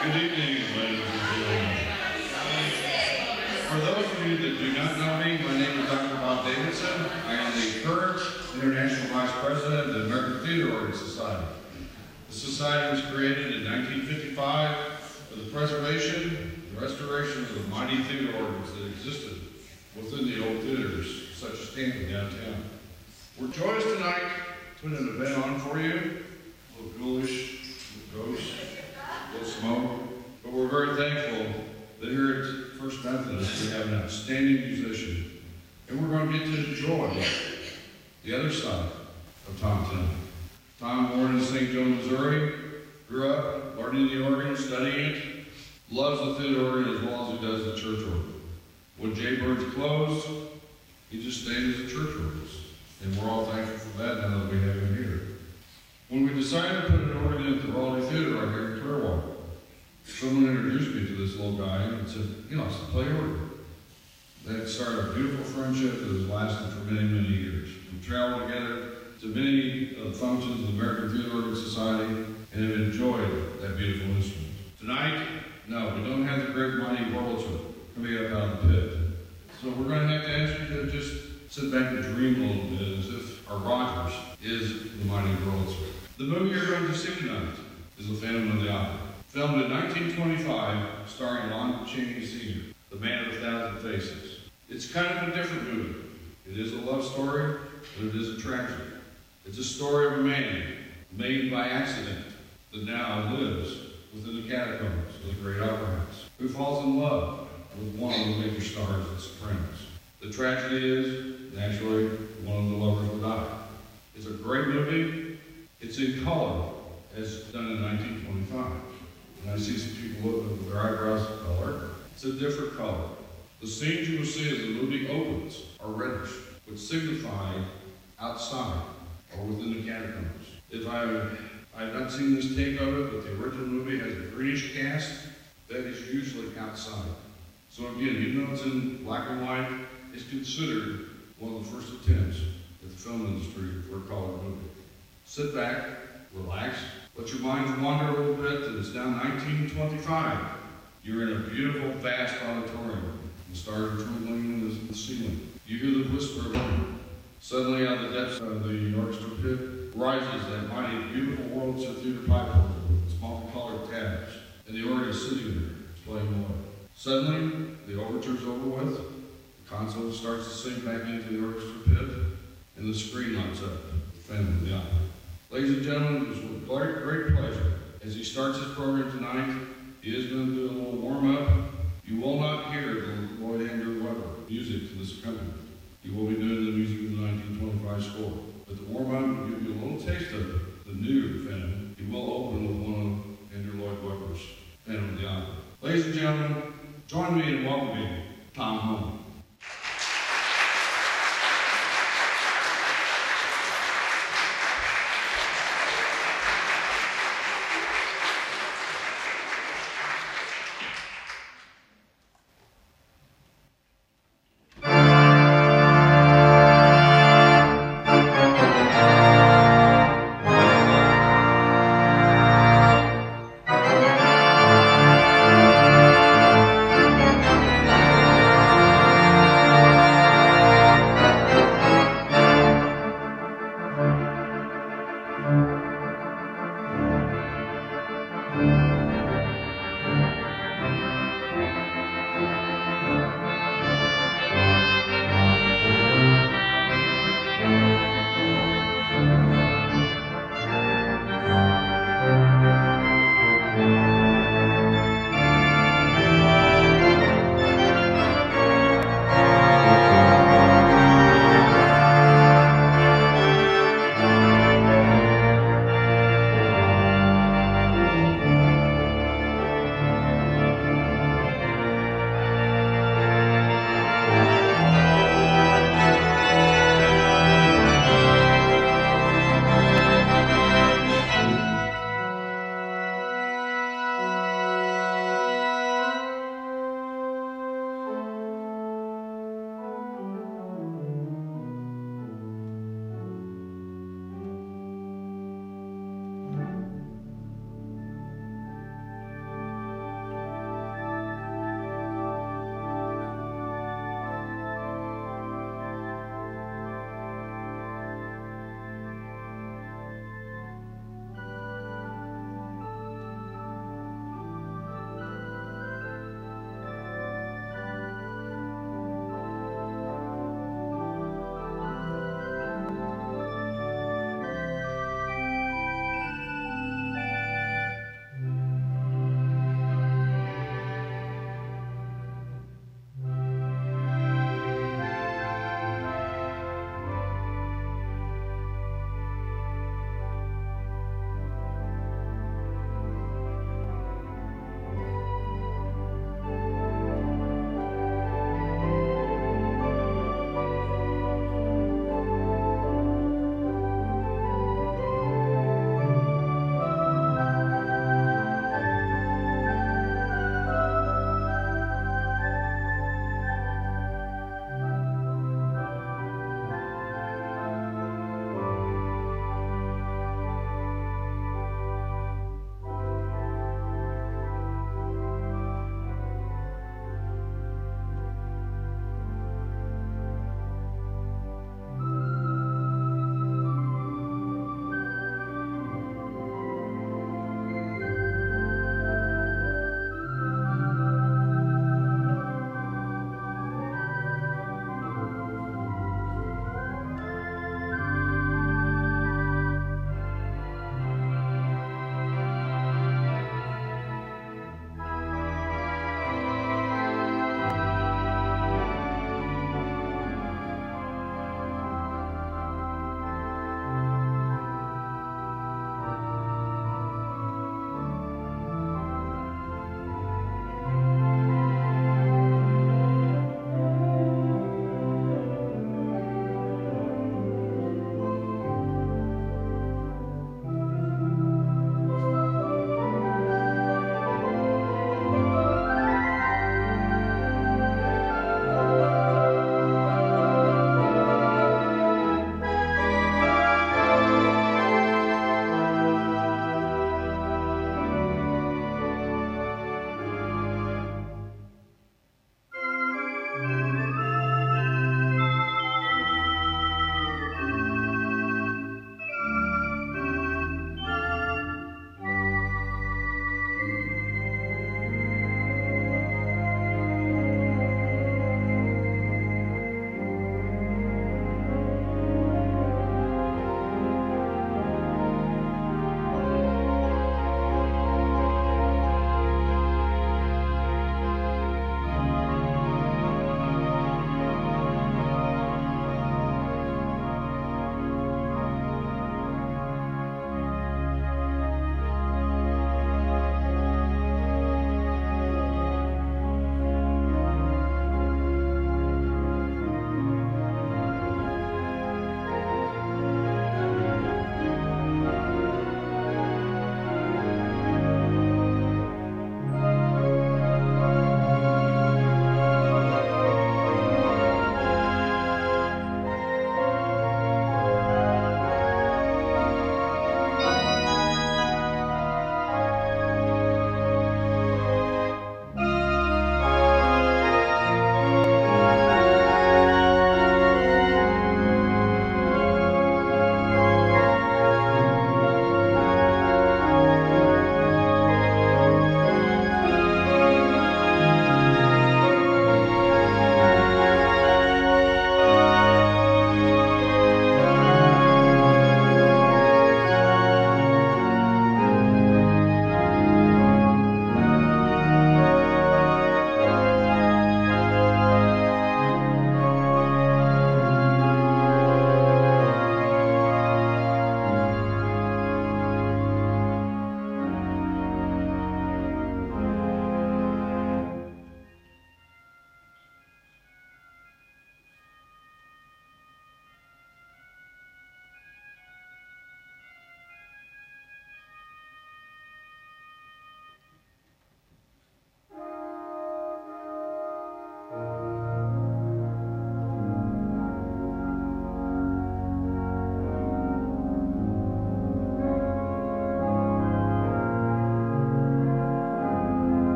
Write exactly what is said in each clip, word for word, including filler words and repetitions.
Good evening, ladies and gentlemen. For those of you that do not know me, my name is Doctor Bob Davidson. I am the current International Vice President of the American Theater Organ Society. The society was created in nineteen fifty-five for the preservation and restoration of the mighty theater organs that existed within the old theaters, such as Stanton downtown. We're joyous tonight to put an event on for you. A little ghoulish, a little ghost, a little smoke, but we're very thankful that here at First Methodist we have an outstanding musician, and we're going to get to enjoy the other side of Tom tonight. Tom, born in Saint Joe, Missouri, grew up learning the organ, studying it, loves the theater organ as well as he does the church organ. When Jay Bird's closed, he just stayed as a church organist, and we're all thankful for that now that we have him here. When we decided to put an organ in at the Raleigh Theater right here in Clearwater, someone introduced me to this little guy and said, "You know, I should play organ." That started a beautiful friendship that has lasted for many, many years. We traveled together to many of the functions of the American Theater Organ Society and have enjoyed that beautiful instrument. Tonight, no, we don't have the great mighty Wurlitzer coming up out of the pit. So we're going to have to ask you to just sit back and dream a little bit as if our Rogers is the mighty Wurlitzer. The movie you're going to see tonight is The Phantom of the Opera. Filmed in nineteen twenty-five, starring Lon Chaney Senior, the man of a thousand faces. It's kind of a different movie. It is a love story, but it is a tragedy. It's a story of a man made by accident that now lives within the catacombs of the great opera house, who falls in love with one of the major stars of The Sopranos. The tragedy is, naturally, one of the lovers will die. It's a great movie. It's in color, as done in nineteen twenty-five. And I see some people with their eyebrows color. It's a different color. The scenes you will see as the movie opens are reddish, which signify outside or within the catacombs. If I I've not seen this take of it, but the original movie has a greenish cast that is usually outside. So again, even though it's in black and white, it's considered one of the first attempts at the film industry for a color movie. Sit back, relax, let your minds wander a little bit, and it's now nineteen twenty-five. You're in a beautiful, vast auditorium. The stars are twinkling in the ceiling. You hear the whisper of them. Suddenly, out of the depths of the orchestra pit, rises that mighty, beautiful Wurlitzer theater pipe organ with its multicolored tabs, and the organ is sitting there, playing away. Suddenly, the overture's over with, the console starts to sink back into the orchestra pit, and the screen lights up, the Phantom of the Opera. Ladies and gentlemen, it is with great, great pleasure. As he starts his program tonight, he is going to do a little warm-up. You will not hear the Lloyd Andrew Webber music to this accompaniment. You will be doing the music of the nineteen twenty-five score. But the warm-up will give you a little taste of it. The new Phantom. He will open with one of Andrew Lloyd Webber's Phantom of the Opera. Ladies and gentlemen, join me in welcoming Tom Home. Thank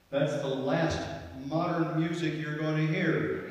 That's the last modern music you're going to hear.